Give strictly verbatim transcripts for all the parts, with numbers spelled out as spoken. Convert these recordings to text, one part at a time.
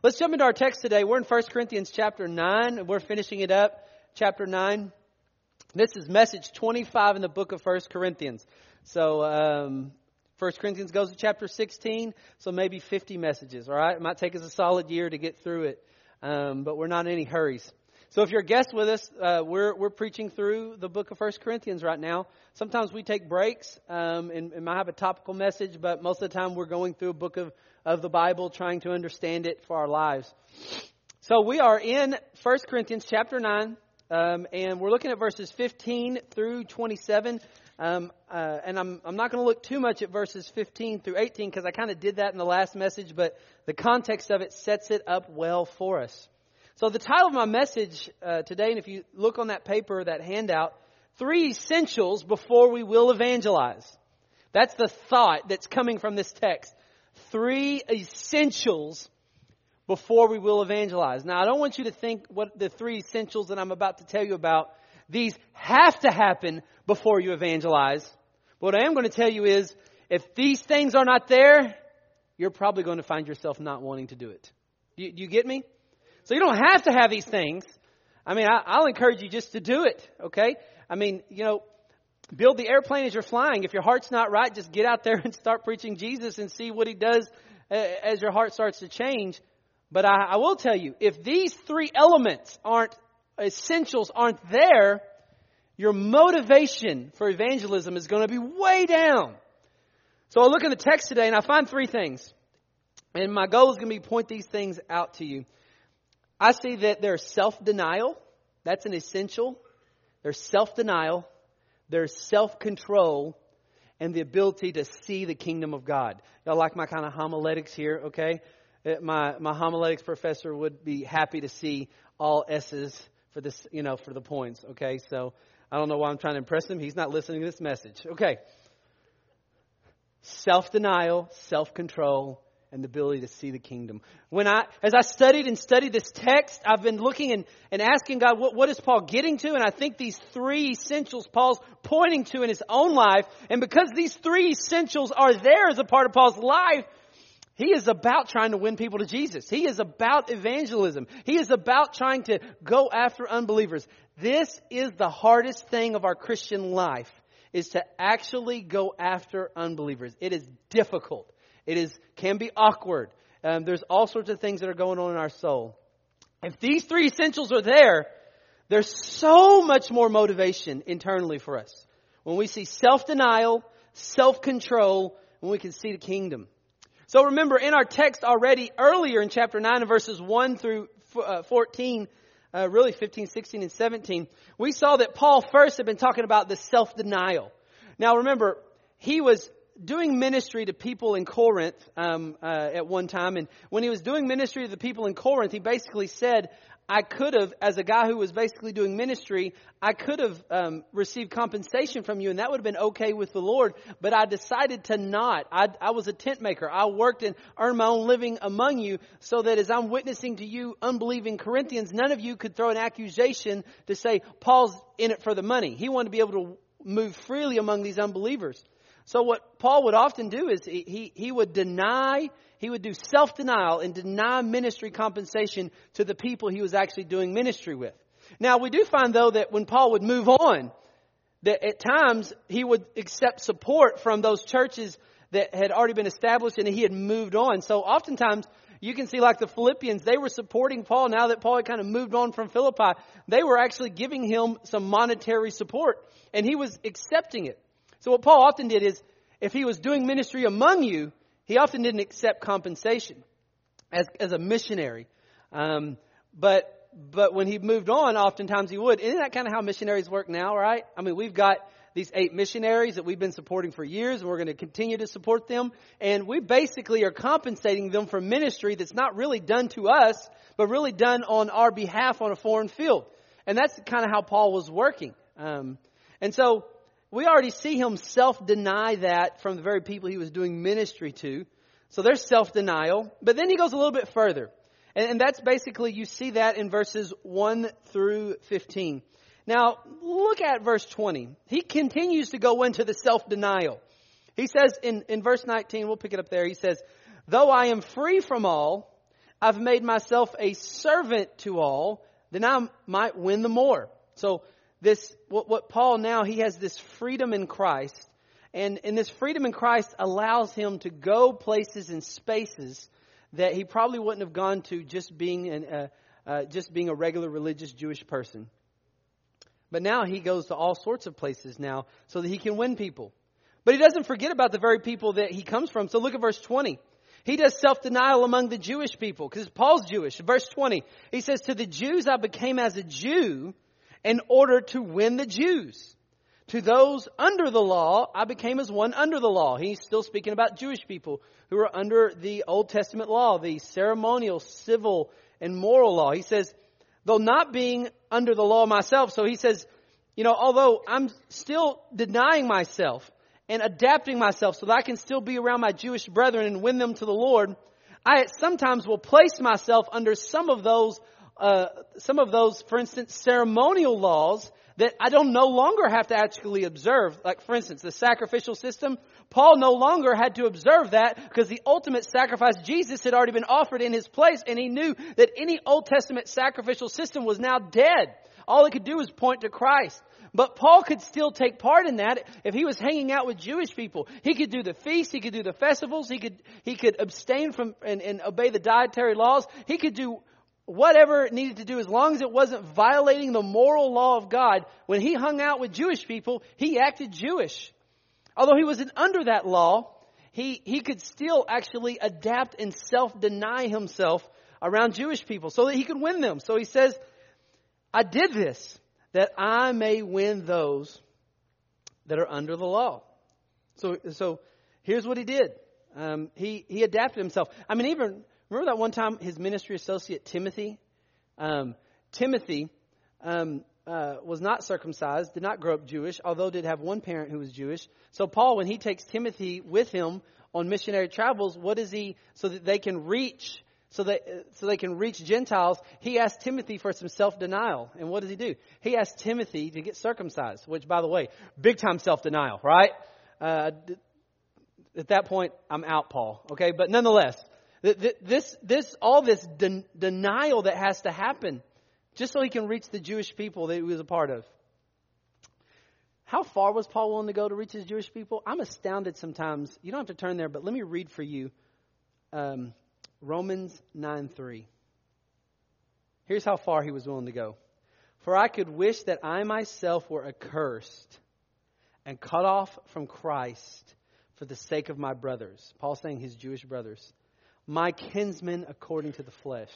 Let's jump into our text today. We're in First Corinthians chapter nine. We're finishing it up, chapter nine. This is message twenty-five in the book of First Corinthians. So um, First Corinthians goes to chapter sixteen, so maybe fifty messages, all right? It might take us a solid year to get through it, um, but we're not in any hurries. So if you're a guest with us, uh, we're we're preaching through the book of First Corinthians right now. Sometimes we take breaks um, and, and might have a topical message, but most of the time we're going through a book of, of the Bible, trying to understand it for our lives. So we are in First Corinthians chapter nine, um, and we're looking at verses fifteen through twenty-seven. Um, uh, and I'm I'm not going to look too much at verses fifteen through eighteen because I kind of did that in the last message, but the context of it sets it up well for us. So the title of my message uh, today, and if you look on that paper, that handout, Three Essentials Before We Will Evangelize. That's the thought that's coming from this text. Three essentials before we will evangelize. Now, I don't want you to think what the three essentials that I'm about to tell you about, these have to happen before you evangelize. What I am going to tell you is, if these things are not there, you're probably going to find yourself not wanting to do it. Do you, do you get me? So you don't have to have these things. I mean, I, I'll encourage you just to do it, okay? I mean, you know, build the airplane as you're flying. If your heart's not right, just get out there and start preaching Jesus and see what He does uh, as your heart starts to change. But I, I will tell you, if these three elements aren't, essentials aren't there, your motivation for evangelism is going to be way down. So I look in the text today and I find three things. And my goal is going to be to point these things out to you. I see that there's self-denial. That's an essential. There's self-denial. There's self-control. And the ability to see the kingdom of God. Y'all like my kind of homiletics here, okay? My my homiletics professor would be happy to see all S's for this, you know, for the points, okay? So I don't know why I'm trying to impress him. He's not listening to this message. Okay. Self-denial, self-control, and the ability to see the kingdom. When I, as I studied and studied this text, I've been looking and, and asking God, what, what is Paul getting to? And I think these three essentials Paul's pointing to in his own life. And because these three essentials are there as a part of Paul's life, he is about trying to win people to Jesus. He is about evangelism. He is about trying to go after unbelievers. This is the hardest thing of our Christian life, is to actually go after unbelievers. It is difficult. It is can be awkward. Um, there's all sorts of things that are going on in our soul. If these three essentials are there, there's so much more motivation internally for us. When we see self-denial, self-control, when we can see the kingdom. So remember, in our text already earlier in chapter nine and verses one through fourteen, uh, really fifteen, sixteen, and seventeen, we saw that Paul first had been talking about the self-denial. Now remember, he was doing ministry to people in Corinth um, uh, at one time. And when he was doing ministry to the people in Corinth, he basically said, I could have, as a guy who was basically doing ministry, I could have um, received compensation from you, and that would have been okay with the Lord. But I decided to not. I, I was a tent maker. I worked and earned my own living among you, so that as I'm witnessing to you unbelieving Corinthians, none of you could throw an accusation to say, Paul's in it for the money. He wanted to be able to move freely among these unbelievers. So what Paul would often do is he, he, he would deny, he would do self-denial and deny ministry compensation to the people he was actually doing ministry with. Now, we do find, though, that when Paul would move on, that at times he would accept support from those churches that had already been established and he had moved on. So oftentimes you can see, like the Philippians, they were supporting Paul now that Paul had kind of moved on from Philippi. They were actually giving him some monetary support, and he was accepting it. So what Paul often did is, if he was doing ministry among you, he often didn't accept compensation as as a missionary. Um, but but when he moved on, oftentimes he would. Isn't that kind of how missionaries work now, right? I mean, we've got these eight missionaries that we've been supporting for years, and we're going to continue to support them. And we basically are compensating them for ministry that's not really done to us, but really done on our behalf on a foreign field. And that's kind of how Paul was working. Um, and so we already see him self-deny that from the very people he was doing ministry to. So there's self-denial. But then he goes a little bit further. And, and that's basically, you see that in verses one through fifteen. Now, look at verse twenty. He continues to go into the self-denial. He says in, in verse nineteen, we'll pick it up there. He says, though I am free from all, I've made myself a servant to all, then I might win the more. So this, what, what Paul now, he has this freedom in Christ. And, and this freedom in Christ allows him to go places and spaces that he probably wouldn't have gone to just being an, uh, uh, just being a regular religious Jewish person. But now he goes to all sorts of places now so that he can win people. But he doesn't forget about the very people that he comes from. So look at verse twenty. He does self-denial among the Jewish people because Paul's Jewish. Verse twenty, he says, to the Jews I became as a Jew in order to win the Jews. To those under the law, I became as one under the law. He's still speaking about Jewish people who are under the Old Testament law, the ceremonial, civil, and moral law. He says, though not being under the law myself. So he says, you know, although I'm still denying myself and adapting myself so that I can still be around my Jewish brethren and win them to the Lord, I sometimes will place myself under some of those, uh, some of those, for instance, ceremonial laws that I don't no longer have to actually observe. Like, for instance, the sacrificial system. Paul no longer had to observe that because the ultimate sacrifice, Jesus, had already been offered in his place. And he knew that any Old Testament sacrificial system was now dead. All it could do was point to Christ. But Paul could still take part in that if he was hanging out with Jewish people. He could do the feasts. He could do the festivals. He could, he could abstain from and, and obey the dietary laws. He could do whatever it needed to do, as long as it wasn't violating the moral law of God. When he hung out with Jewish people, he acted Jewish. Although he wasn't under that law, he, he could still actually adapt and self-deny himself around Jewish people so that he could win them. So he says, I did this that I may win those that are under the law. So, so here's what he did. Um, he, he adapted himself. I mean, even... Remember that one time his ministry associate Timothy? Um, Timothy um, uh, was not circumcised, did not grow up Jewish, although did have one parent who was Jewish. So Paul, when he takes Timothy with him on missionary travels, what is he, so that they can reach, so that so they can reach Gentiles, he asked Timothy for some self-denial. And what does he do? He asked Timothy to get circumcised, which, by the way, big time self-denial, right? Uh, at that point, I'm out, Paul. Okay, but nonetheless. This, this, all this den- denial that has to happen just so he can reach the Jewish people that he was a part of. How far was Paul willing to go to reach his Jewish people? I'm astounded sometimes. You don't have to turn there, but let me read for you um, Romans nine three. Here's how far he was willing to go. For I could wish that I myself were accursed and cut off from Christ for the sake of my brothers. Paul's saying his Jewish brothers. My kinsmen according to the flesh.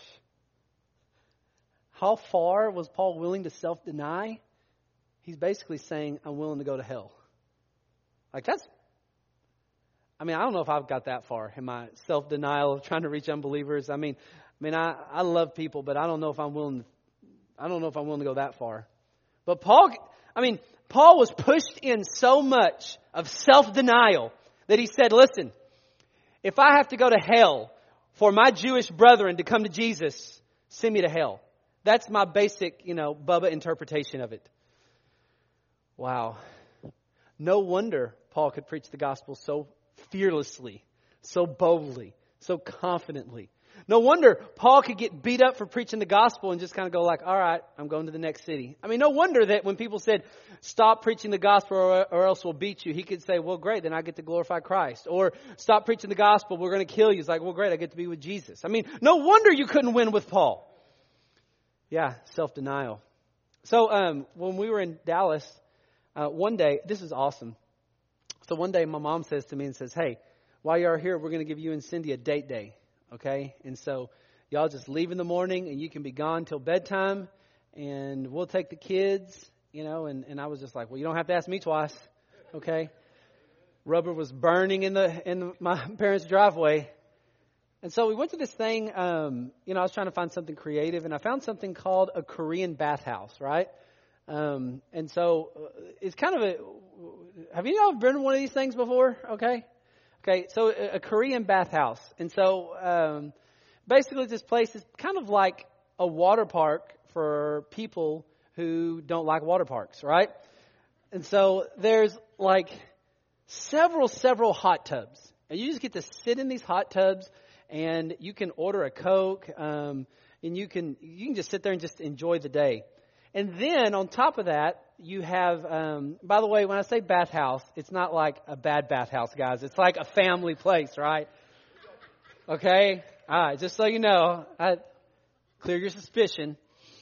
How far was Paul willing to self-deny? He's basically saying, I'm willing to go to hell. Like that's, I mean, I don't know if I've got that far in my self-denial of trying to reach unbelievers. I mean, I mean, I, I love people, but I don't know if I'm willing, I don't know if I'm willing to go that far. But Paul, I mean, Paul was pushed in so much of self-denial that he said, listen, if I have to go to hell for my Jewish brethren to come to Jesus, send me to hell. That's my basic, you know, Bubba interpretation of it. Wow. No wonder Paul could preach the gospel so fearlessly, so boldly, so confidently. No wonder Paul could get beat up for preaching the gospel and just kind of go like, all right, I'm going to the next city. I mean, no wonder that when people said, stop preaching the gospel or, or else we'll beat you, he could say, well, great, then I get to glorify Christ. Or stop preaching the gospel, we're going to kill you. It's like, well, great, I get to be with Jesus. I mean, no wonder you couldn't win with Paul. Yeah, self-denial. So um, when we were in Dallas, uh, one day, this is awesome. So one day my mom says to me and says, hey, while you're here, we're going to give you and Cindy a date day. Okay, and so y'all just leave in the morning and you can be gone till bedtime and we'll take the kids, you know, and, and I was just like, well, you don't have to ask me twice. Okay. Rubber was burning in the in my parents' driveway. And so we went to this thing, um, you know, I was trying to find something creative and I found something called a Korean bathhouse, right? Um, and so it's kind of a, have you ever been to one of these things before? Okay. Okay, so a Korean bathhouse. And so um, basically this place is kind of like a water park for people who don't like water parks, right? And so there's like several, several hot tubs. And you just get to sit in these hot tubs and you can order a Coke, um, and you can you can just sit there and just enjoy the day. And then on top of that, you have, um, by the way, when I say bathhouse, it's not like a bad bathhouse, guys. It's like a family place, right? Okay? All right, just so you know, I clear your suspicion.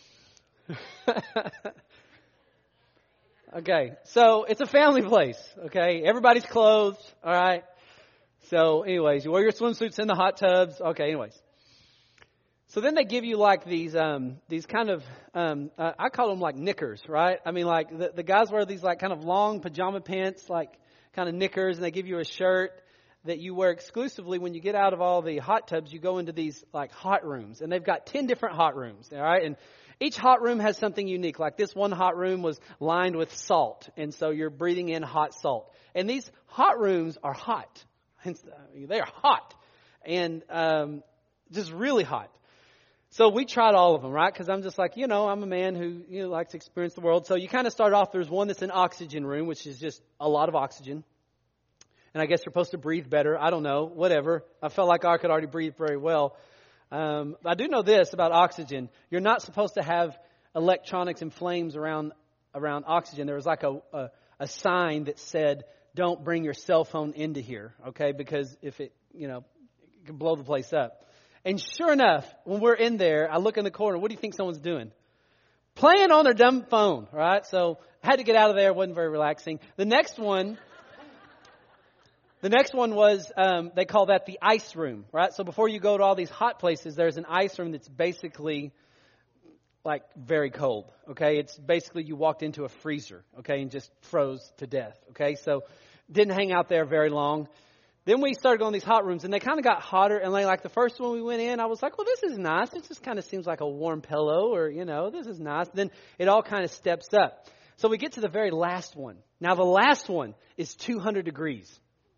Okay, so it's a family place, okay? Everybody's clothed, all right? So anyways, you wear your swimsuits in the hot tubs. Okay, anyways. So then they give you like these um, these kind of, um, uh, I call them like knickers, right? I mean, like the, the guys wear these like kind of long pajama pants, like kind of knickers, and they give you a shirt that you wear exclusively when you get out of all the hot tubs. You go into these like hot rooms, and they've got ten different hot rooms, all right? And each hot room has something unique. Like this one hot room was lined with salt, and so you're breathing in hot salt. And these hot rooms are hot. They are hot, and um, just really hot. So we tried all of them, right? Because I'm just like, you know, I'm a man who you know, likes to experience the world. So you kind of start off, there's one that's an oxygen room, which is just a lot of oxygen. And I guess you're supposed to breathe better. I don't know, whatever. I felt like I could already breathe very well. Um, I do know this about oxygen. You're not supposed to have electronics and flames around around oxygen. There was like a, a, a sign that said, don't bring your cell phone into here, okay? Because if it, you know, it can blow the place up. And sure enough, when we're in there, I look in the corner. What do you think someone's doing? Playing on their dumb phone, right? So I had to get out of there. It wasn't very relaxing. The next one, the next one was, um, they call that the ice room, right? So before you go to all these hot places, there's an ice room that's basically like very cold, okay? It's basically you walked into a freezer, okay, and just froze to death, okay? So didn't hang out there very long. Then we started going to these hot rooms, and they kind of got hotter. And like, like the first one we went in, I was like, well, this is nice. It just kind of seems like a warm pillow, or, you know, this is nice. Then it all kind of steps up. So we get to the very last one. Now, the last one is two hundred degrees.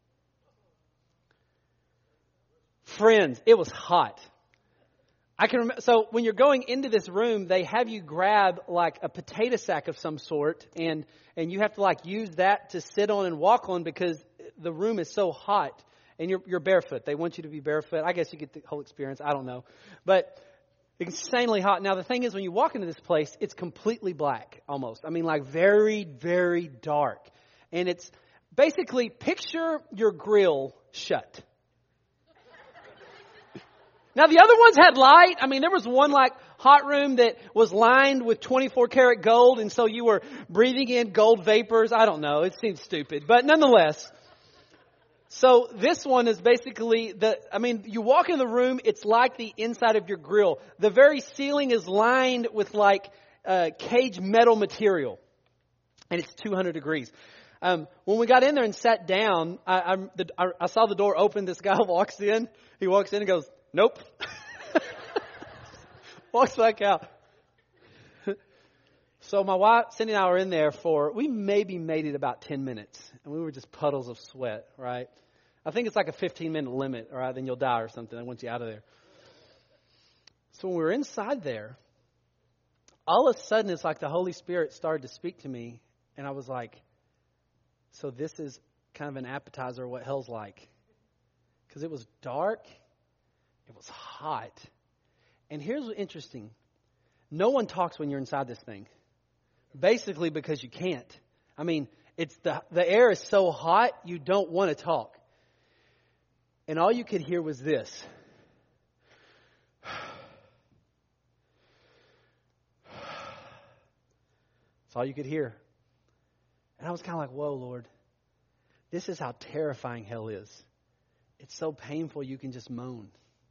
Friends, it was hot. I can remember. So when you're going into this room, they have you grab like a potato sack of some sort, and and you have to like use that to sit on and walk on because the room is so hot, and you're you're barefoot. They want you to be barefoot. I guess you get the whole experience. I don't know, but insanely hot. Now the thing is, when you walk into this place, it's completely black, almost. I mean, like very very dark, and it's basically picture your grill shut. Now, the other ones had light. I mean, there was one like hot room that was lined with twenty-four karat gold. And so you were breathing in gold vapors. I don't know. It seems stupid. But nonetheless. So this one is basically the, I mean, you walk in the room. It's like the inside of your grill. The very ceiling is lined with like uh, cage metal material. And it's two hundred degrees. Um, when we got in there and sat down, I, I, the, I, I saw the door open. This guy walks in. He walks in and goes, nope. Walks back out. So my wife, Cindy and I were in there for, we maybe made it about ten minutes. And we were just puddles of sweat, right? I think it's like a fifteen minute limit, all right? Then you'll die or something. I want you out of there. So when we were inside there, all of a sudden it's like the Holy Spirit started to speak to me. And I was like, so this is kind of an appetizer of what hell's like. Because it was dark. It was hot. And here's what's interesting. No one talks when you're inside this thing. Basically because you can't. I mean, it's the the air is so hot, you don't want to talk. And all you could hear was this. That's all you could hear. And I was kind of like, whoa, Lord. This is how terrifying hell is. It's so painful you can just moan.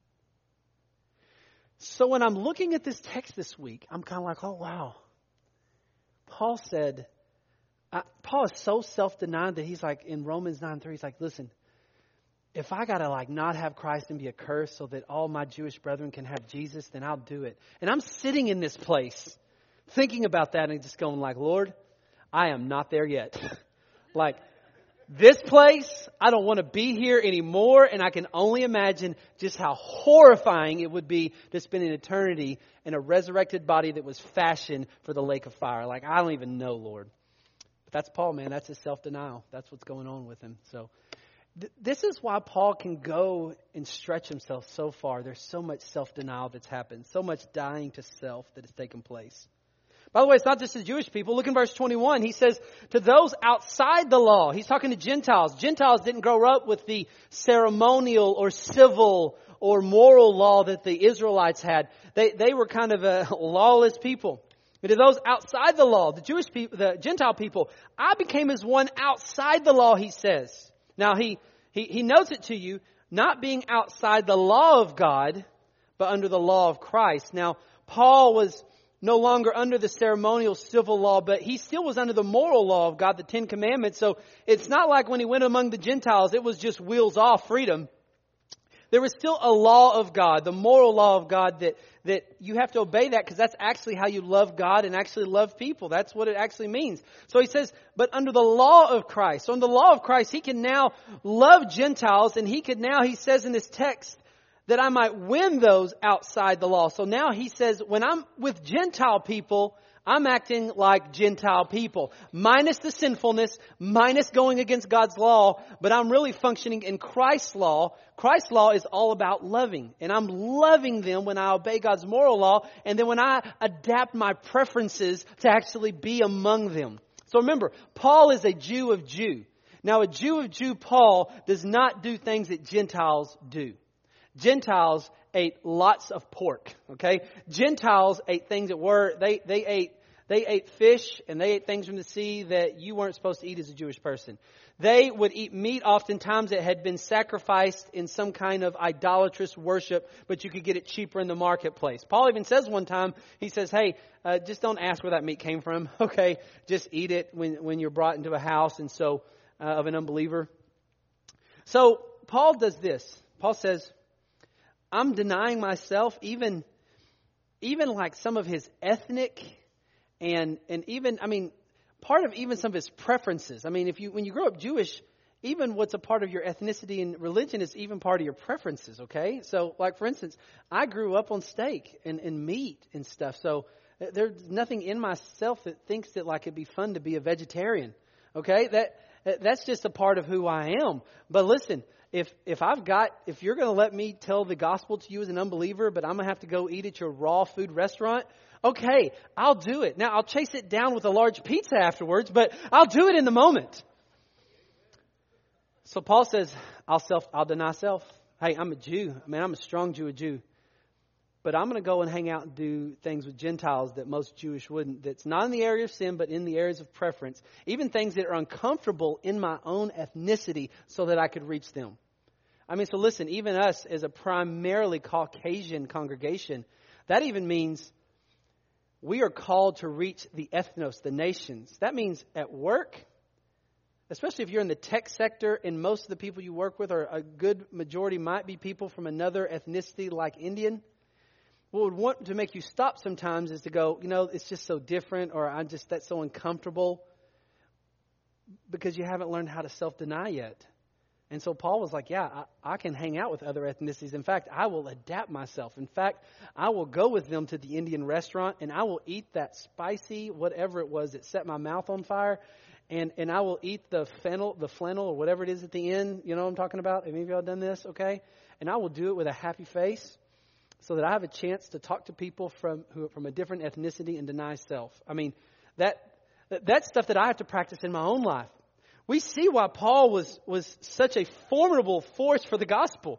So when I'm looking at this text this week, I'm kind of like, oh, wow. Paul said, I, Paul is so self-denying that he's like, in Romans nine three, he's like, listen, if I got to like not have Christ and be a curse so that all my Jewish brethren can have Jesus, then I'll do it. And I'm sitting in this place thinking about that and just going like, Lord, I am not there yet. Like, this place, I don't want to be here anymore, and I can only imagine just how horrifying it would be to spend an eternity in a resurrected body that was fashioned for the lake of fire. Like, I don't even know, Lord. But that's Paul, man. That's his self-denial. That's what's going on with him. So, th- this is why Paul can go and stretch himself so far. There's so much self-denial that's happened, so much dying to self that has taken place. By the way, it's not just the Jewish people. Look in verse twenty-one. He says, to those outside the law, he's talking to Gentiles. Gentiles didn't grow up with the ceremonial or civil or moral law that the Israelites had. They, they were kind of a lawless people. But to those outside the law, the Jewish people, the Gentile people, I became as one outside the law, he says. Now, he, he, he notes it to you, not being outside the law of God, but under the law of Christ. Now, Paul was no longer under the ceremonial civil law, but he still was under the moral law of God, the Ten Commandments. So it's not like when he went among the Gentiles, it was just wheels off freedom. There was still a law of God, the moral law of God, that, that you have to obey that because that's actually how you love God and actually love people. That's what it actually means. So he says, but under the law of Christ. So in the law of Christ, he can now love Gentiles, and he could now, he says in this text, that I might win those outside the law. So now he says, when I'm with Gentile people, I'm acting like Gentile people. Minus the sinfulness, minus going against God's law, but I'm really functioning in Christ's law. Christ's law is all about loving. And I'm loving them when I obey God's moral law, and then when I adapt my preferences to actually be among them. So remember, Paul is a Jew of Jew. Now a Jew of Jew, Paul, does not do things that Gentiles do. Gentiles ate lots of pork, okay? Gentiles ate things that were, they, they ate, they ate fish and they ate things from the sea that you weren't supposed to eat as a Jewish person. They would eat meat oftentimes that had been sacrificed in some kind of idolatrous worship, but you could get it cheaper in the marketplace. Paul even says one time, he says, hey, uh, just don't ask where that meat came from, okay? Just eat it when, when you're brought into a house and so uh, of an unbeliever. So Paul does this. Paul says, I'm denying myself, even, even like some of his ethnic and, and even, I mean, part of even some of his preferences. I mean, if you, when you grow up Jewish, even what's a part of your ethnicity and religion is even part of your preferences, okay? So, like, for instance, I grew up on steak and, and meat and stuff. So, there's nothing in myself that thinks that, like, it'd be fun to be a vegetarian, okay? That, that's just a part of who I am. But listen, If if I've got, if you're going to let me tell the gospel to you as an unbeliever, but I'm going to have to go eat at your raw food restaurant, okay, I'll do it. Now, I'll chase it down with a large pizza afterwards, but I'll do it in the moment. So Paul says, I'll self, I'll deny self. Hey, I'm a Jew. I mean, I'm a strong Jew, a Jew. But I'm going to go and hang out and do things with Gentiles that most Jewish wouldn't. That's not in the area of sin, but in the areas of preference. Even things that are uncomfortable in my own ethnicity so that I could reach them. I mean, so listen, even us as a primarily Caucasian congregation, that even means we are called to reach the ethnos, the nations. That means at work, especially if you're in the tech sector and most of the people you work with are a good majority might be people from another ethnicity like Indian. What would want to make you stop sometimes is to go, you know, it's just so different, or I'm just, that's so uncomfortable, because you haven't learned how to self-deny yet. And so Paul was like, yeah, I, I can hang out with other ethnicities. In fact, I will adapt myself. In fact, I will go with them to the Indian restaurant and I will eat that spicy, whatever it was that set my mouth on fire. And, and I will eat the fennel, the flannel or whatever it is at the end. You know what I'm talking about? Have any of y'all done this? Okay. And I will do it with a happy face, so that I have a chance to talk to people from who from a different ethnicity and deny self. I mean, that that's stuff that I have to practice in my own life. We see why Paul was, was such a formidable force for the gospel.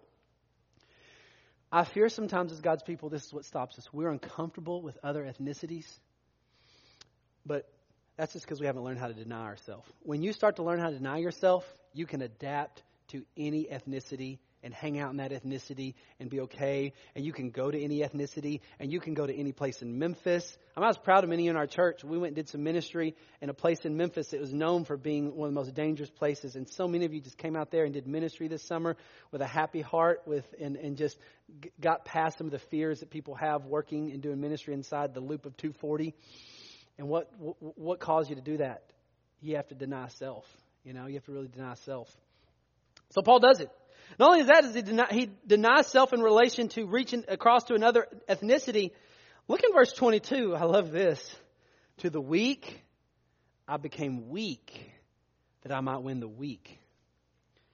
I fear sometimes as God's people, this is what stops us. We're uncomfortable with other ethnicities. But that's just because we haven't learned how to deny ourselves. When you start to learn how to deny yourself, you can adapt to any ethnicity and hang out in that ethnicity and be okay. And you can go to any ethnicity, and you can go to any place in Memphis. I'm always proud of many in our church. We went and did some ministry in a place in Memphis that was known for being one of the most dangerous places. And so many of you just came out there and did ministry this summer with a happy heart, with and, and just g- got past some of the fears that people have working and doing ministry inside the loop of two forty. And what what caused you to do that? You have to deny self. You know, you have to really deny self. So Paul does it. Not only that, is he, deny, he denies self in relation to reaching across to another ethnicity. Look in verse twenty-two. I love this. To the weak, I became weak that I might win the weak.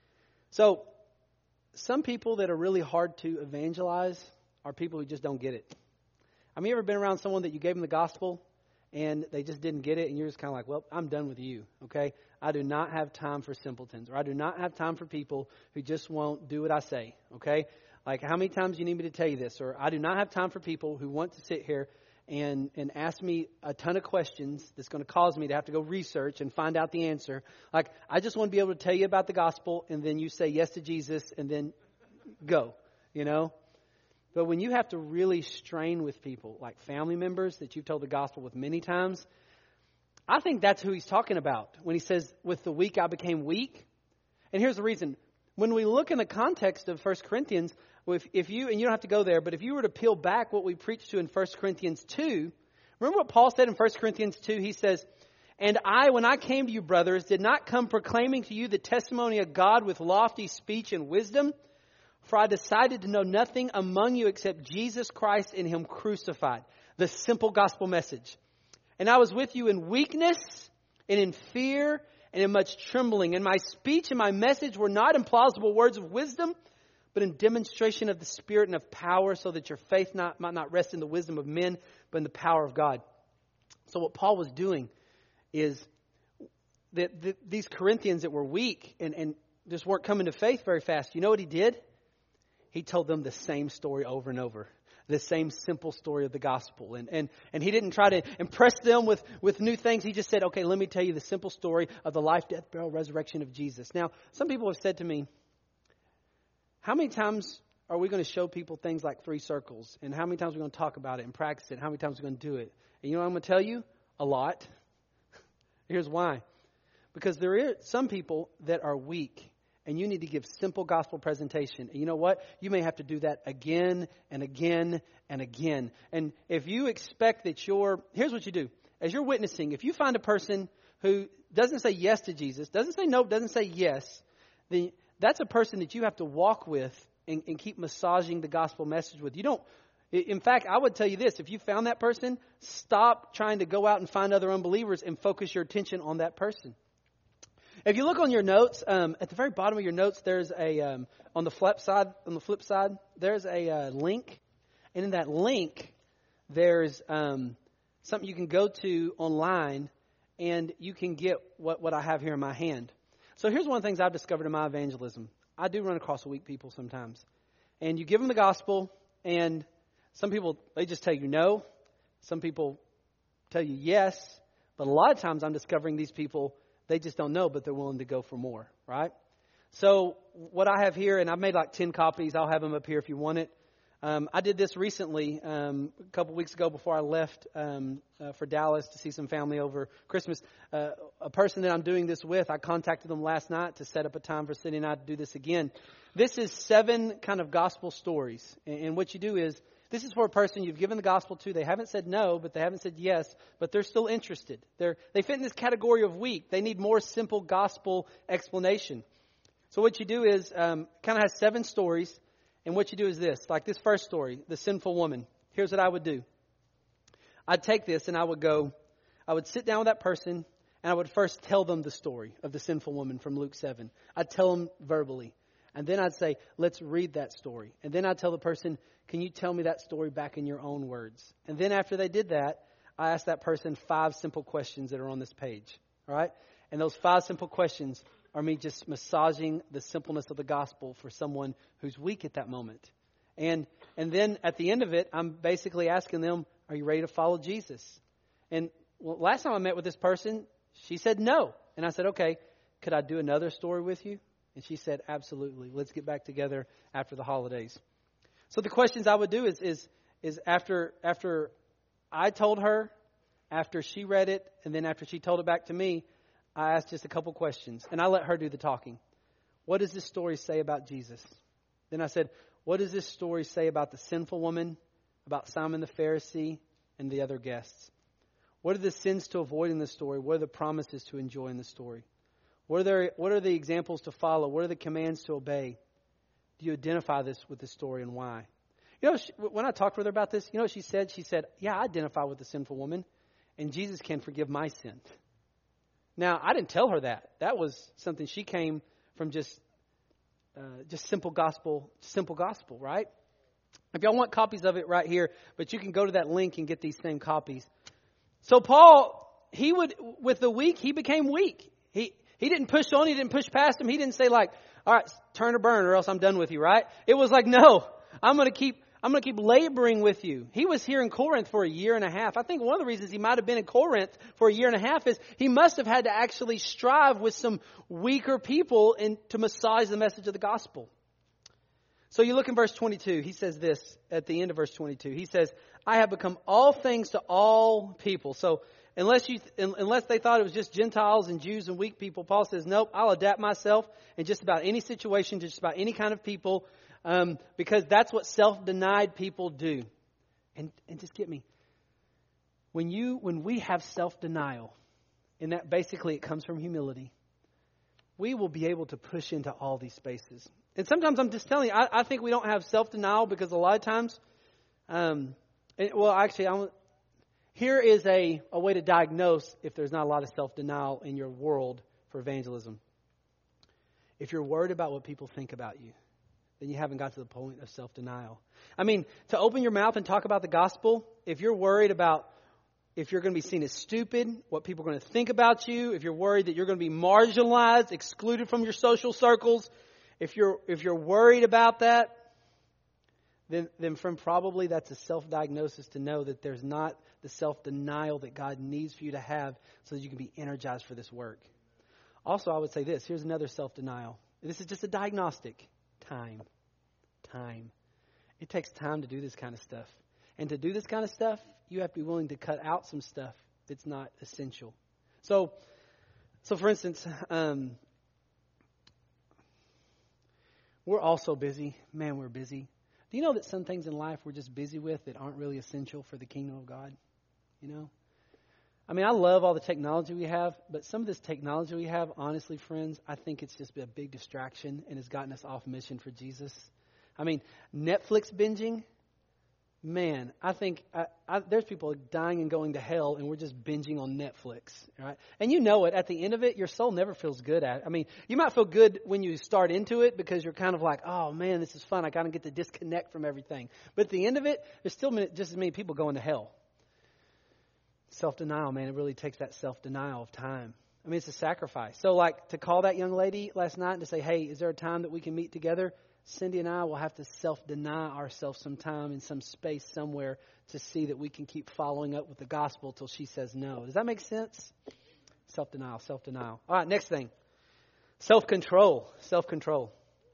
So some people that are really hard to evangelize are people who just don't get it. I mean, you ever been around someone that you gave them the gospel and they just didn't get it, and you're just kind of like, well, I'm done with you, okay? I do not have time for simpletons, or I do not have time for people who just won't do what I say, okay? Like, how many times do you need me to tell you this? Or I do not have time for people who want to sit here and, and ask me a ton of questions that's going to cause me to have to go research and find out the answer. Like, I just want to be able to tell you about the gospel, and then you say yes to Jesus, and then go, you know? But when you have to really strain with people, like family members that you've told the gospel with many times, I think that's who he's talking about when he says, with the weak I became weak. And here's the reason. When we look in the context of First Corinthians, if, if you, and you don't have to go there, but if you were to peel back what we preached to in First Corinthians two, remember what Paul said in First Corinthians two? He says, and I, when I came to you, brothers, did not come proclaiming to you the testimony of God with lofty speech and wisdom, for I decided to know nothing among you except Jesus Christ and Him crucified, the simple gospel message. And I was with you in weakness and in fear and in much trembling. And my speech and my message were not in plausible words of wisdom, but in demonstration of the Spirit and of power, so that your faith not, might not rest in the wisdom of men, but in the power of God. So what Paul was doing is that the, these Corinthians that were weak and, and just weren't coming to faith very fast, you know what he did? He told them the same story over and over. The same simple story of the gospel. And and and he didn't try to impress them with, with new things. He just said, okay, let me tell you the simple story of the life, death, burial, resurrection of Jesus. Now, some people have said to me, how many times are we going to show people things like three circles? And how many times are we going to talk about it and practice it? And how many times are we going to do it? And you know what I'm going to tell you? A lot. Here's why. Because there are some people that are weak. And you need to give simple gospel presentation. And you know what? You may have to do that again and again and again. And if you expect that you're, here's what you do. As you're witnessing, if you find a person who doesn't say yes to Jesus, doesn't say no, doesn't say yes, then that's a person that you have to walk with and, and keep massaging the gospel message with. You don't, in fact, I would tell you this. If you found that person, stop trying to go out and find other unbelievers and focus your attention on that person. If you look on your notes, um, at the very bottom of your notes, there's a um, on the flip side. On the flip side, there's a uh, link, and in that link, there's um, something you can go to online, and you can get what, what I have here in my hand. So here's one of the things I've discovered in my evangelism. I do run across weak people sometimes, and you give them the gospel, and some people they just tell you no. Some people tell you yes, but a lot of times I'm discovering these people. They just don't know, but they're willing to go for more, right? So what I have here, and I've made like ten copies. I'll have them up here if you want it. Um, I did this recently, um, a couple weeks ago before I left um, uh, for Dallas to see some family over Christmas. Uh, a person that I'm doing this with, I contacted them last night to set up a time for Cindy and I to do this again. This is seven kind of gospel stories. And, and what you do is, this is for a person you've given the gospel to. They haven't said no, but they haven't said yes, but they're still interested. They're, they fit in this category of weak. They need more simple gospel explanation. So what you do is, um, kind of has seven stories, and what you do is this. Like this first story, the sinful woman. Here's what I would do. I'd take this and I would go, I would sit down with that person, and I would first tell them the story of the sinful woman from Luke seven. I'd tell them verbally. And then I'd say, let's read that story. And then I'd tell the person, can you tell me that story back in your own words? And then after they did that, I asked that person five simple questions that are on this page. All right? And those five simple questions are me just massaging the simpleness of the gospel for someone who's weak at that moment. And and then at the end of it, I'm basically asking them, are you ready to follow Jesus? And well, last time I met with this person, she said no. And I said, okay, could I do another story with you? And she said, absolutely. Let's get back together after the holidays. So the questions I would do is is is after after I told her, after she read it, and then after she told it back to me, I asked just a couple questions. And I let her do the talking. What does this story say about Jesus? Then I said, what does this story say about the sinful woman, about Simon the Pharisee, and the other guests? What are the sins to avoid in this story? What are the promises to enjoy in the story? What are, there, what are the examples to follow? What are the commands to obey? Do you identify this with the story, and why? You know, she, when I talked with her about this, you know what she said? She said, yeah, I identify with the sinful woman, and Jesus can forgive my sin. Now, I didn't tell her that. That was something she came from just uh, just simple gospel, simple gospel, right? If y'all want copies of it right here, but you can go to that link and get these same copies. So Paul, he would, with the weak, he became weak. He he didn't push on, he didn't push past him. He didn't say like, all right, turn or burn or else I'm done with you, right? It was like, no, I'm going to keep, I'm going to keep laboring with you. He was here in Corinth for a year and a half. I think one of the reasons he might have been in Corinth for a year and a half is he must have had to actually strive with some weaker people and to massage the message of the gospel. So you look in verse twenty-two. He says this at the end of verse twenty-two. He says, I have become all things to all people. So unless you, unless they thought it was just Gentiles and Jews and weak people, Paul says, nope, I'll adapt myself in just about any situation, just about any kind of people. Um, because that's what self-denied people do. And and just get me. When you when we have self-denial, and that basically it comes from humility, we will be able to push into all these spaces. And sometimes I'm just telling you, I, I think we don't have self-denial because a lot of times, um, and, well, actually, I'm, here is a, a way to diagnose if there's not a lot of self-denial in your world for evangelism. If you're worried about what people think about you, then you haven't got to the point of self-denial. I mean, to open your mouth and talk about the gospel, if you're worried about if you're going to be seen as stupid, what people are going to think about you, if you're worried that you're going to be marginalized, excluded from your social circles, if you're if you're worried about that, then, then friend, probably that's a self-diagnosis to know that there's not the self-denial that God needs for you to have so that you can be energized for this work. Also, I would say this. Here's another self-denial. This is just a diagnostic. Time. Time. It takes time to do this kind of stuff. And to do this kind of stuff, you have to be willing to cut out some stuff that's not essential. So, so for instance, um, we're all so busy. Man, we're busy. Do you know that some things in life we're just busy with that aren't really essential for the kingdom of God? You know? I mean, I love all the technology we have, but some of this technology we have, honestly, friends, I think it's just been a big distraction and has gotten us off mission for Jesus. I mean, Netflix binging, man, I think I, I, there's people dying and going to hell, and we're just binging on Netflix, right? And you know it. At the end of it, your soul never feels good at it. I mean, you might feel good when you start into it because you're kind of like, oh, man, this is fun. I kind of get to disconnect from everything. But at the end of it, there's still just as many people going to hell. Self-denial, man, it really takes that self-denial of time. I mean, it's a sacrifice. So, like, to call that young lady last night and to say, hey, is there a time that we can meet together? Cindy and I will have to self-deny ourselves some time in some space somewhere to see that we can keep following up with the gospel till she says no. Does that make sense? Self-denial, self-denial. All right, next thing. Self-control, self-control.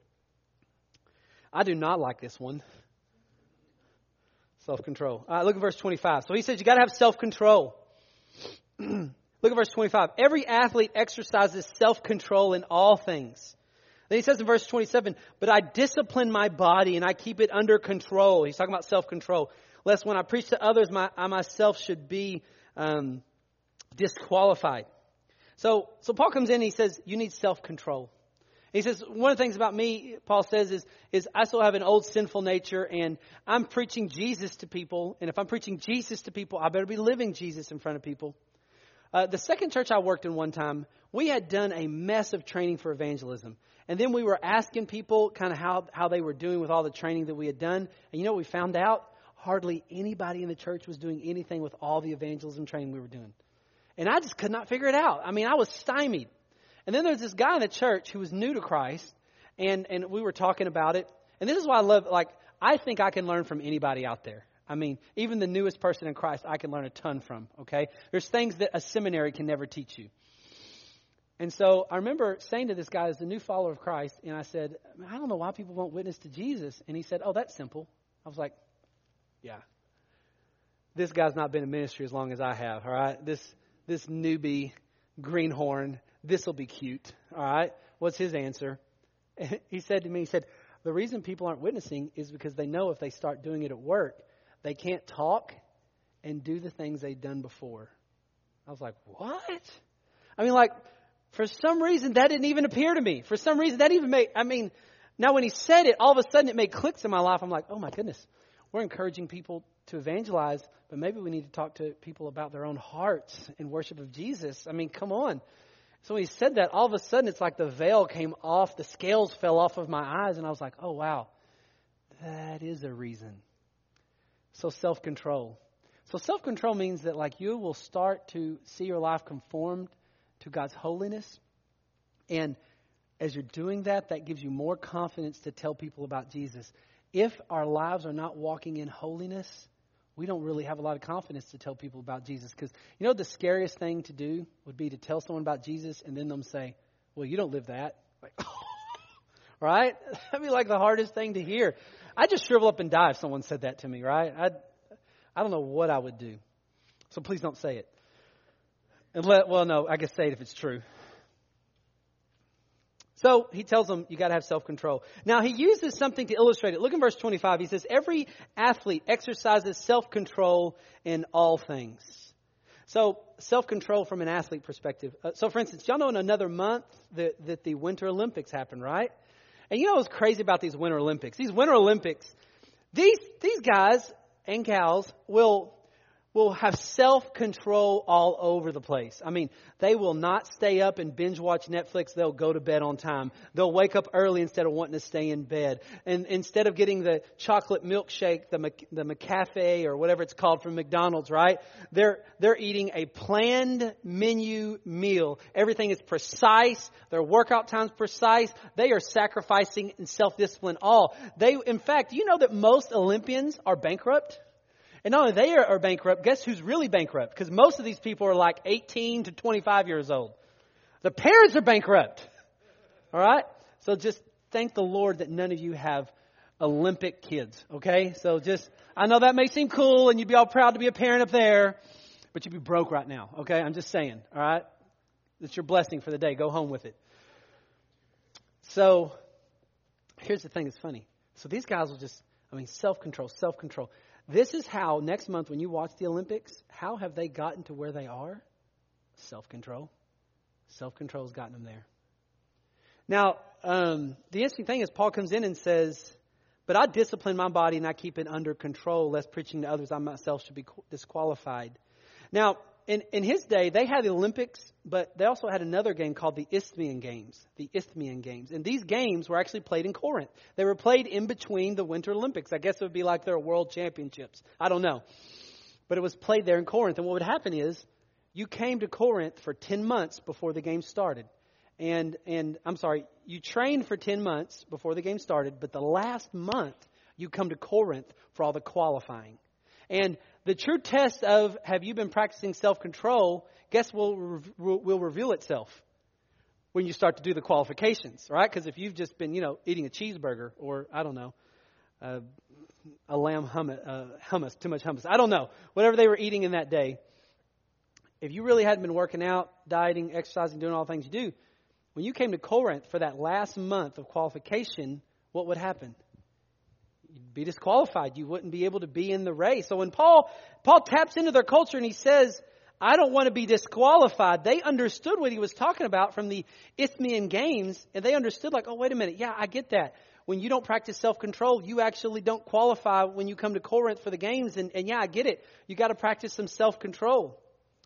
I do not like this one. Self-control. All right, look at verse twenty-five. So he says you got to have self-control. Look at verse twenty-five. Every athlete exercises self-control in all things. Then he says in verse twenty-seven, but I discipline my body and I keep it under control. He's talking about self-control. Lest when I preach to others, my, I myself should be um, disqualified. So, so Paul comes in and he says, you need self-control. He says, one of the things about me, Paul says, is, is I still have an old sinful nature and I'm preaching Jesus to people. And if I'm preaching Jesus to people, I better be living Jesus in front of people. Uh, the second church I worked in one time, we had done a mess of training for evangelism. And then we were asking people kind of how, how they were doing with all the training that we had done. And you know what we found out? Hardly anybody in the church was doing anything with all the evangelism training we were doing. And I just could not figure it out. I mean, I was stymied. And then there's this guy in the church who was new to Christ, and, and we were talking about it. And this is why I love, like, I think I can learn from anybody out there. I mean, even the newest person in Christ, I can learn a ton from, okay? There's things that a seminary can never teach you. And so I remember saying to this guy, as a new follower of Christ, and I said, I don't know why people won't witness to Jesus. And he said, oh, that's simple. I was like, yeah. This guy's not been in ministry as long as I have, all right? This, this newbie greenhorn, this will be cute, all right? What's his answer? He said to me, he said, the reason people aren't witnessing is because they know if they start doing it at work, they can't talk and do the things they've done before. I was like, what? I mean, like, for some reason, that didn't even appear to me. For some reason, that even made, I mean, now when he said it, all of a sudden it made clicks in my life. I'm like, oh my goodness, we're encouraging people to evangelize, but maybe we need to talk to people about their own hearts in worship of Jesus. I mean, come on. So when he said that, all of a sudden it's like the veil came off, the scales fell off of my eyes, and I was like, oh, wow, that is a reason. So self-control. So self-control means that like you will start to see your life conformed to God's holiness. And as you're doing that, that gives you more confidence to tell people about Jesus. If our lives are not walking in holiness, we don't really have a lot of confidence to tell people about Jesus. Because you know the scariest thing to do would be to tell someone about Jesus and then them say, well, you don't live that. Like, right? That'd be like the hardest thing to hear. I'd just shrivel up and die if someone said that to me, right? I'd, I don't know what I would do. So please don't say it. And let, well, no, I guess say it if it's true. So he tells them you got to have self-control. Now he uses something to illustrate it. Look in verse twenty-five. He says, every athlete exercises self-control in all things. So self-control from an athlete perspective. Uh, so for instance, y'all know in another month that, that the Winter Olympics happen, right? And you know what's crazy about these Winter Olympics? These Winter Olympics, these these guys and gals will will have self-control all over the place. I mean, they will not stay up and binge watch Netflix. They'll go to bed on time. They'll wake up early instead of wanting to stay in bed. And instead of getting the chocolate milkshake, the the McCafe or whatever it's called from McDonald's, right? They're they're eating a planned menu meal. Everything is precise. Their workout time's precise. They are sacrificing and self-discipline all. They, in fact, you know that most Olympians are bankrupt? And not only they are, are bankrupt, guess who's really bankrupt? Because most of these people are like eighteen to twenty-five years old. The parents are bankrupt. All right? So just thank the Lord that none of you have Olympic kids. Okay? So just, I know that may seem cool and you'd be all proud to be a parent up there, but you'd be broke right now. Okay? I'm just saying. All right? It's your blessing for the day. Go home with it. So here's the thing that's funny. So these guys will just, I mean, self-control, self-control. This is how, next month when you watch the Olympics, how have they gotten to where they are? Self-control. Self-control has gotten them there. Now, um, the interesting thing is Paul comes in and says, but I discipline my body and I keep it under control, lest preaching to others I myself should be disqualified. Now, in, in his day, they had the Olympics, but they also had another game called the Isthmian Games. The Isthmian Games. And these games were actually played in Corinth. They were played in between the Winter Olympics. I guess it would be like their World Championships. I don't know. But it was played there in Corinth. And what would happen is, you came to Corinth for ten months before the game started. And, and I'm sorry, you trained for ten months before the game started, but the last month, you come to Corinth for all the qualifying. And the true test of have you been practicing self-control, guess will will reveal itself when you start to do the qualifications, right? Because if you've just been, you know, eating a cheeseburger or, I don't know, uh, a lamb hummus, uh, hummus, too much hummus, I don't know, whatever they were eating in that day, if you really hadn't been working out, dieting, exercising, doing all the things you do, when you came to Corinth for that last month of qualification, what would happen? You'd be disqualified. You wouldn't be able to be in the race. So when Paul Paul taps into their culture and he says, I don't want to be disqualified, they understood what he was talking about from the Isthmian Games. And they understood like, oh, wait a minute. Yeah, I get that. When you don't practice self-control, you actually don't qualify when you come to Corinth for the games. And, and yeah, I get it. You got to practice some self-control.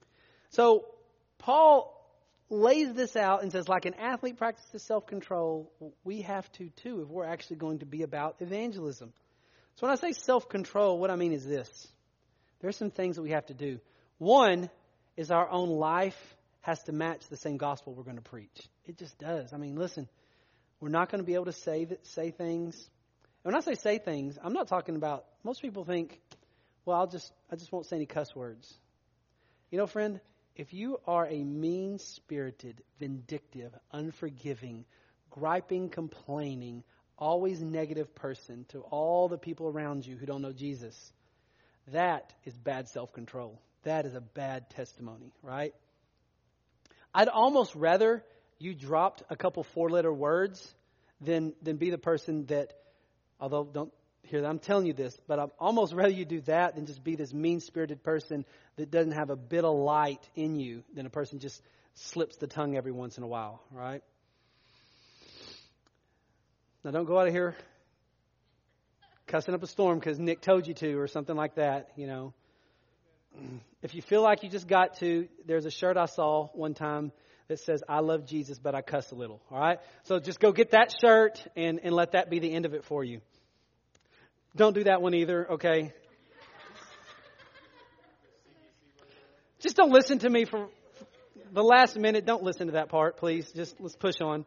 So Paul lays this out and says, like an athlete practices self-control, we have to too if we're actually going to be about evangelism. So when I say self-control, what I mean is this. There's some things that we have to do. One is our own life has to match the same gospel we're going to preach. It just does. I mean, listen, we're not going to be able to say that, say things. And when I say say things, I'm not talking about, most people think, well, I'll just, I just won't say any cuss words. You know, friend, if you are a mean-spirited, vindictive, unforgiving, griping, complaining, always negative person to all the people around you who don't know Jesus, that is bad self-control. That is a bad testimony, right? I'd almost rather you dropped a couple four-letter words than, than be the person that, although don't hear that, I'm telling you this, but I'd almost rather you do that than just be this mean-spirited person that doesn't have a bit of light in you than a person just slips the tongue every once in a while, right? Now, don't go out of here cussing up a storm because Nick told you to or something like that, you know. If you feel like you just got to, there's a shirt I saw one time that says, I love Jesus, but I cuss a little. All right? So just go get that shirt and, and let that be the end of it for you. Don't do that one either, okay? Just don't listen to me for the last minute. Don't listen to that part, please. Just let's push on.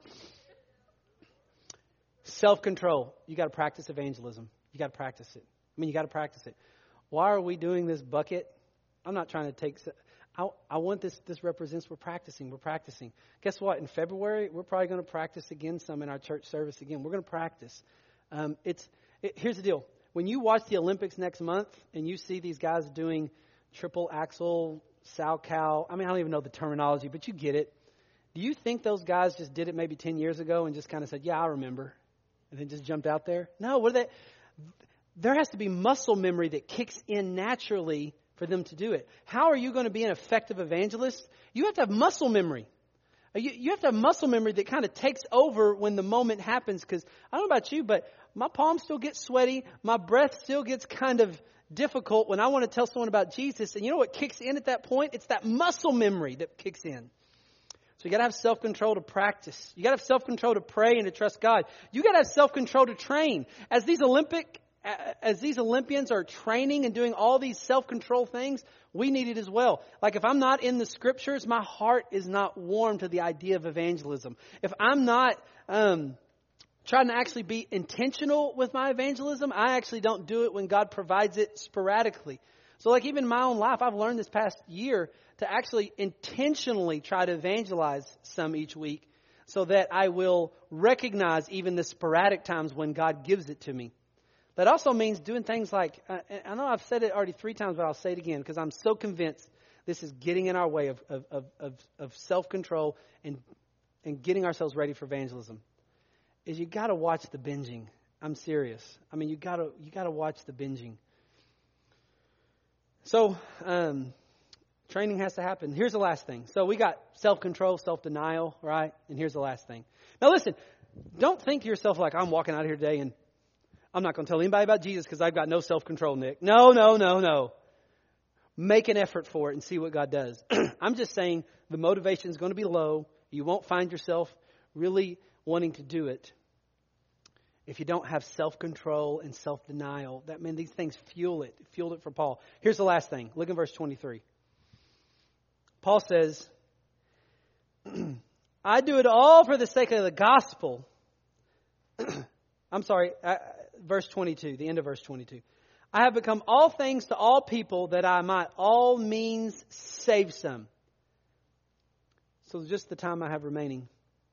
Self-control. You got to practice evangelism. You got to practice it. I mean, you got to practice it. Why are we doing this bucket? I'm not trying to take... I, I want this, this represents we're practicing. We're practicing. Guess what? In February, we're probably going to practice again some in our church service again. We're going to practice. Um, it's it, Here's the deal. When you watch the Olympics next month and you see these guys doing triple axel, sow cow, I mean, I don't even know the terminology, but you get it. Do you think those guys just did it maybe ten years ago and just kind of said, yeah, I remember, and then just jumped out there? No, what are they? There has to be muscle memory that kicks in naturally for them to do it. How are you going to be an effective evangelist? You have to have muscle memory. You, you have to have muscle memory that kind of takes over when the moment happens. Because I don't know about you, but my palms still get sweaty. My breath still gets kind of difficult when I want to tell someone about Jesus. And you know what kicks in at that point? It's that muscle memory that kicks in. So you got to have self-control to practice. You got to have self-control to pray and to trust God. You got to have self-control to train. As these Olympic As these Olympians are training and doing all these self-control things, we need it as well. Like if I'm not in the scriptures, my heart is not warm to the idea of evangelism. If I'm not um, trying to actually be intentional with my evangelism, I actually don't do it when God provides it sporadically. So like even in my own life, I've learned this past year to actually intentionally try to evangelize some each week so that I will recognize even the sporadic times when God gives it to me. That also means doing things like, uh, I know I've said it already three times, but I'll say it again because I'm so convinced this is getting in our way of, of, of, of, of self-control and, and getting ourselves ready for evangelism. Is you got to watch the binging. I'm serious. I mean, you got to you got to watch the binging. So, um, training has to happen. Here's the last thing. So we got self-control, self-denial, right? And here's the last thing. Now listen, don't think to yourself like, I'm walking out here today and I'm not going to tell anybody about Jesus because I've got no self-control, Nick. No, no, no, no. Make an effort for it and see what God does. I'm just saying the motivation is going to be low. You won't find yourself really wanting to do it if you don't have self-control and self-denial. That means these things fuel it. Fueled it for Paul. Here's the last thing. Look in verse twenty-three. Paul says, I do it all for the sake of the gospel. I'm sorry, uh, verse twenty-two, the end of verse twenty-two. I have become all things to all people that I might all means save some. So just the time I have remaining.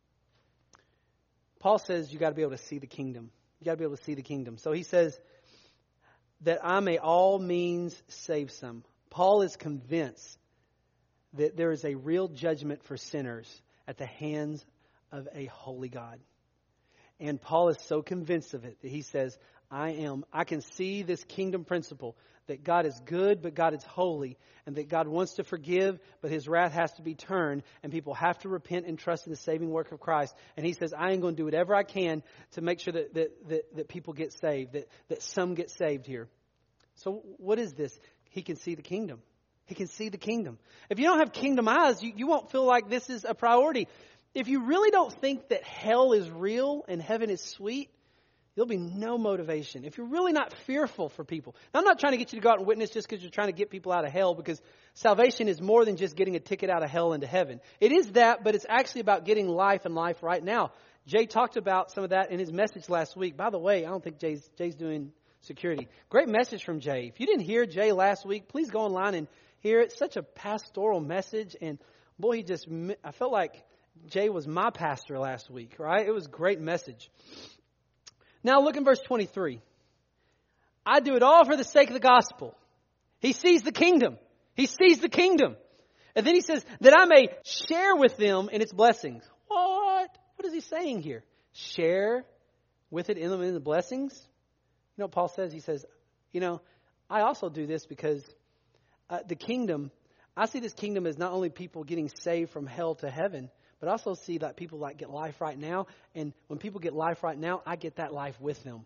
Paul says you got to be able to see the kingdom. You got to be able to see the kingdom. So he says that I may all means save some. Paul is convinced that there is a real judgment for sinners at the hands of a holy God. And Paul is so convinced of it that he says, I am, I can see this kingdom principle that God is good, but God is holy, and that God wants to forgive, but his wrath has to be turned, and people have to repent and trust in the saving work of Christ. And he says, I am going to do whatever I can to make sure that, that, that, that people get saved, that, that some get saved here. So what is this? He can see the kingdom. He can see the kingdom. If you don't have kingdom eyes, you, you won't feel like this is a priority. If you really don't think that hell is real and heaven is sweet, there'll be no motivation. If you're really not fearful for people. Now, I'm not trying to get you to go out and witness just because you're trying to get people out of hell, because salvation is more than just getting a ticket out of hell into heaven. It is that, but it's actually about getting life and life right now. Jay talked about some of that in his message last week. By the way, I don't think Jay's, Jay's doing security. Great message from Jay. If you didn't hear Jay last week, please go online and hear it. Such a pastoral message. And boy, he just, I felt like Jay was my pastor last week, right? It was a great message. Now look in verse twenty-three. I do it all for the sake of the gospel. He sees the kingdom. He sees the kingdom. And then he says that I may share with them in its blessings. What? What is he saying here? Share with it in them in the blessings? You know what Paul says? He says, you know, I also do this because uh, the kingdom, I see this kingdom as not only people getting saved from hell to heaven, but I also see that people like get life right now. And when people get life right now, I get that life with them.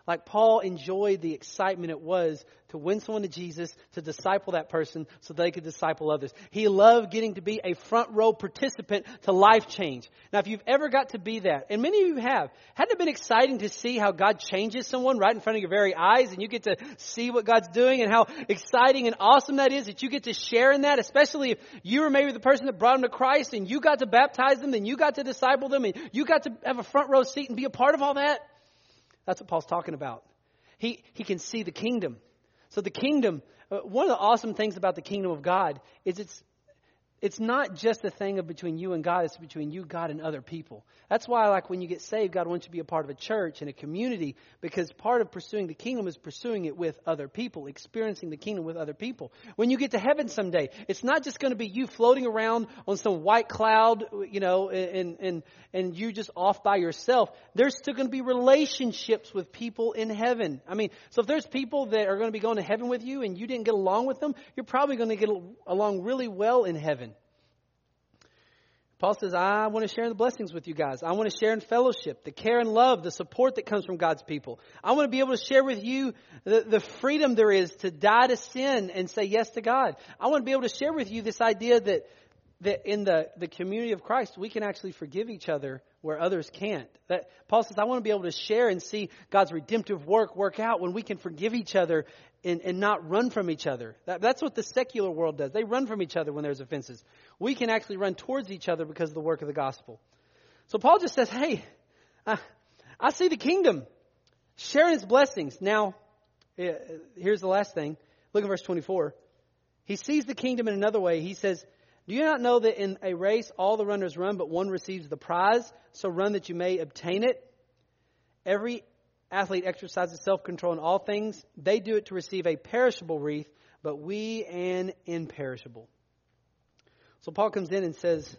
Like Paul enjoyed the excitement it was to win someone to Jesus, to disciple that person so they could disciple others. He loved getting to be a front row participant to life change. Now, if you've ever got to be that, and many of you have, hadn't it been exciting to see how God changes someone right in front of your very eyes, and you get to see what God's doing and how exciting and awesome that is that you get to share in that, especially if you were maybe the person that brought them to Christ and you got to baptize them and you got to disciple them and you got to have a front row seat and be a part of all that. That's what Paul's talking about. He he can see the kingdom. So the kingdom, uh, one of the awesome things about the kingdom of God is it's it's not just a thing of between you and God, it's between you, God, and other people. That's why, like, when you get saved, God wants you to be a part of a church and a community, because part of pursuing the kingdom is pursuing it with other people, experiencing the kingdom with other people. When you get to heaven someday, it's not just going to be you floating around on some white cloud, you know, and and and you just off by yourself. There's still going to be relationships with people in heaven. I mean, so if there's people that are going to be going to heaven with you and you didn't get along with them, you're probably going to get along really well in heaven. Paul says, I want to share the blessings with you guys. I want to share in fellowship, the care and love, the support that comes from God's people. I want to be able to share with you the, the freedom there is to die to sin and say yes to God. I want to be able to share with you this idea that that in the, the community of Christ, we can actually forgive each other where others can't. That Paul says, I want to be able to share and see God's redemptive work work out when we can forgive each other and, and not run from each other. That, that's what the secular world does. They run from each other when there's offenses. We can actually run towards each other because of the work of the gospel. So Paul just says, hey, I, I see the kingdom. Sharing its blessings. Now, here's the last thing. Look at verse twenty-four. He sees the kingdom in another way. He says, do you not know that in a race all the runners run, but one receives the prize? So run that you may obtain it. Every athlete exercises self-control in all things. They do it to receive a perishable wreath, but we an imperishable. So Paul comes in and says,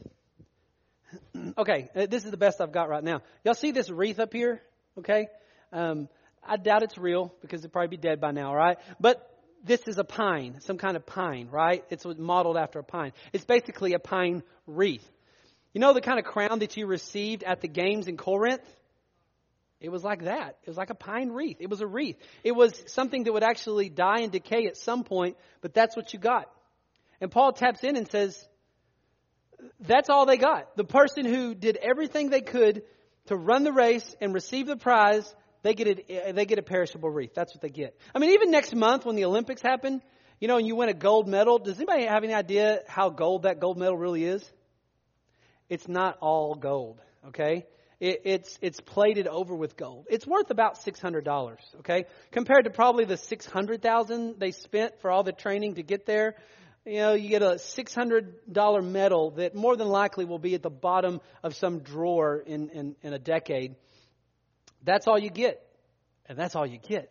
okay, this is the best I've got right now. Y'all see this wreath up here? Okay. Um, I doubt it's real because it'd probably be dead by now, right? But this is a pine, some kind of pine, right? It's modeled after a pine. It's basically a pine wreath. You know the kind of crown that you received at the games in Corinth? It was like that. It was like a pine wreath. It was a wreath. It was something that would actually die and decay at some point, but that's what you got. And Paul taps in and says, that's all they got. The person who did everything they could to run the race and receive the prize, They get it. They get a perishable wreath. That's what they get. I mean, even next month when the Olympics happen, you know, and you win a gold medal, does anybody have any idea how gold that gold medal really is? It's not all gold, okay? It, it's it's plated over with gold. It's worth about six hundred dollars, okay? Compared to probably the six hundred thousand dollars they spent for all the training to get there. You know, you get a six hundred dollars medal that more than likely will be at the bottom of some drawer in, in, in a decade. That's all you get. And that's all you get.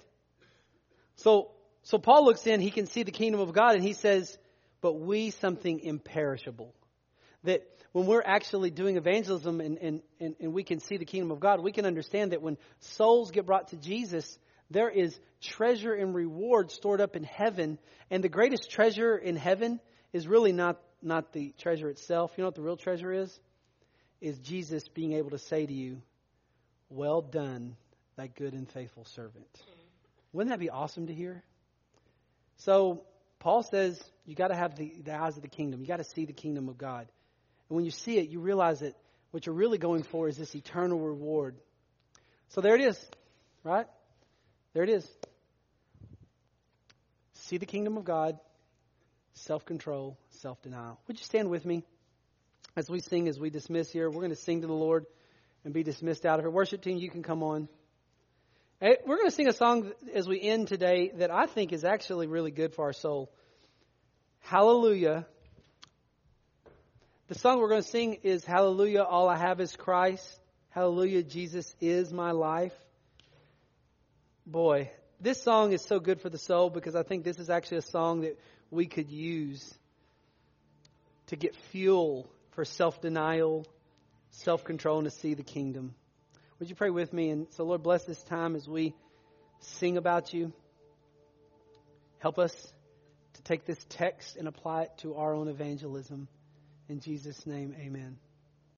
So so Paul looks in, he can see the kingdom of God, and he says, but we something imperishable. That when we're actually doing evangelism and, and, and, and we can see the kingdom of God, we can understand that when souls get brought to Jesus, there is treasure and reward stored up in heaven. And the greatest treasure in heaven is really not, not the treasure itself. You know what the real treasure is? Is Jesus being able to say to you, well done, thy good and faithful servant. Wouldn't that be awesome to hear? So Paul says you got to have the, the eyes of the kingdom. You got to see the kingdom of God. And when you see it, you realize that what you're really going for is this eternal reward. So there it is, right? There it is. See the kingdom of God, self-control, self-denial. Would you stand with me as we sing, as we dismiss here? We're going to sing to the Lord and be dismissed out of here. Worship team, you can come on. Hey, we're going to sing a song as we end today that I think is actually really good for our soul. Hallelujah. The song we're going to sing is Hallelujah, All I Have is Christ. Hallelujah, Jesus is my life. Boy, this song is so good for the soul because I think this is actually a song that we could use to get fuel for self-denial, self-control, and to see the kingdom. Would you pray with me? And so, Lord, bless this time as we sing about you. Help us to take this text and apply it to our own evangelism. In Jesus' name, amen.